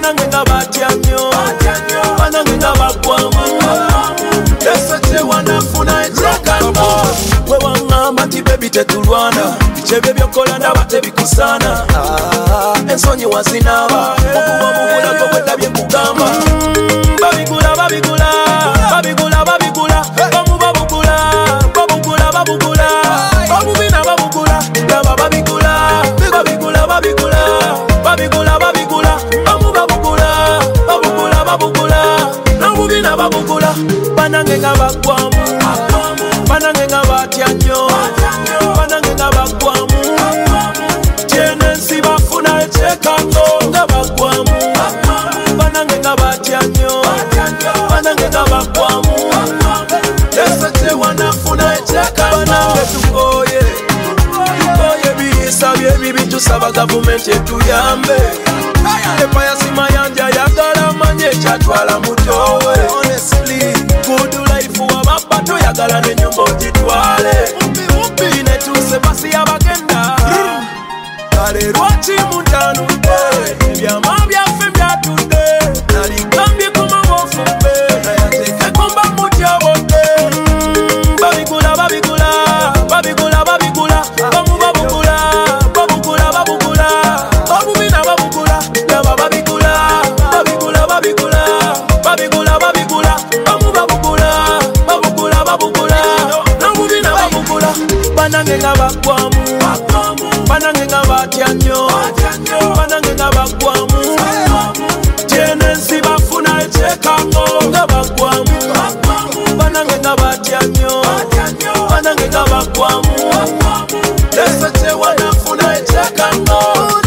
banange nga batya nnyo banange nga bagwamu esete wanafuna ekyekano we waŋŋamba nti bebi tetulwana kyebyo byokola ndaba tebikusaana ensonyi wazinaaba okuba mubulago bwedabye kugamba babigula babigula babigula babigula bamu babugula babugula babugula babubina babugula laba babigula babigula babigula babigula babigula bamu babugula babugula babugula nabubina babugula banange nga bagwamu banange nga batya nnyo banange nga bagwamu tyenensi bafuna ekyekano nga bagwamu banange nga batya nnyo banange nga bagwamu esete wanafuna ekyekano banange tukoye biriisa byebibi tusaba gavumenti etuyambe epayasi mayanja yagala manye ekyatwala mutowe good life wababa toyagala nenyumba ogitwale binetuuse basi yabagenda kale lwaki muntanudde ebyama byaffe byatudde naligambye kumabofumbe nayatekekomba mutyabodde babigula babigula babigula babigula bamu babugula babugula babugula babubina babugula laba babigula babigula babigula babigula babigula bamu babugula babugula babugula nabubina babugula banange nga bagwamu banange nga batya nnyo banange nga bagwamu tyenensi bafuna ekyekano nga bagwamu banange nga batya nnyo banange nga bagwamu esete wanafuna ekyekano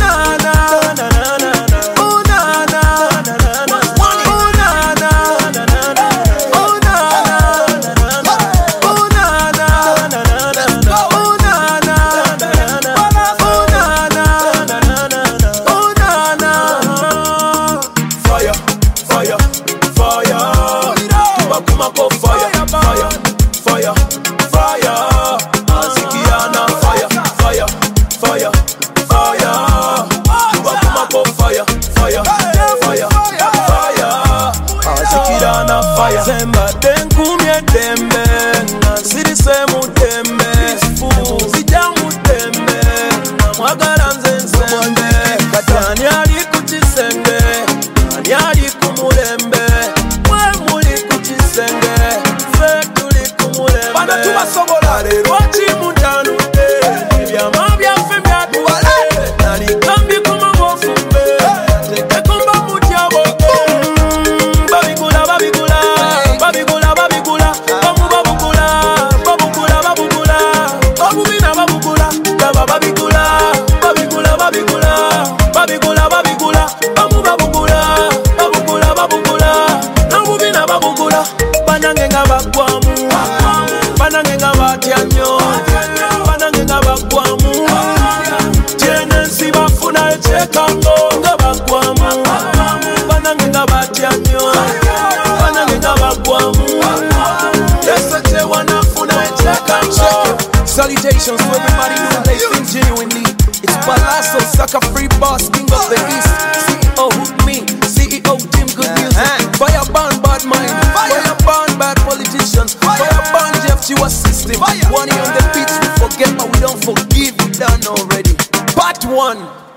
zembadde nkumye ddembe nga nsirise mu ddembe zijja mu ddembe namwagala nze nsembe kati ani ali ku kisenge ani ali ku mulembe mwe muli ku kisenge ffe tuli ku mulembe bana tubasobola leero ki muntanudde ebyama byaffe byatubale naligambye kumabofumbe tekekomba mutyabodde babigula babigula babigula babigula bamu babugula babugula babugula babubina babugula laba babigula babigula babigula babigula babigula bamu babugula babugula babugula nabubina babugula banange nga bagwamu banange nga batya nnyo banange nga bagwamu tyenensi bafuna ekyekano nga bagwamu banange nga batya nnyo banange nga bagwamu esete wanafuna ekyekano. Salutations to everybody doing their thing genuinely. It's Palazzo, sucker free boss, king of the east. CEO Hook Me, CEO Team Good Music. Fire band bad mind, fire band bad politicians, fire band Jeff Chiwa system. One on the beats we forget but we don't forgive, we done already. Part 1.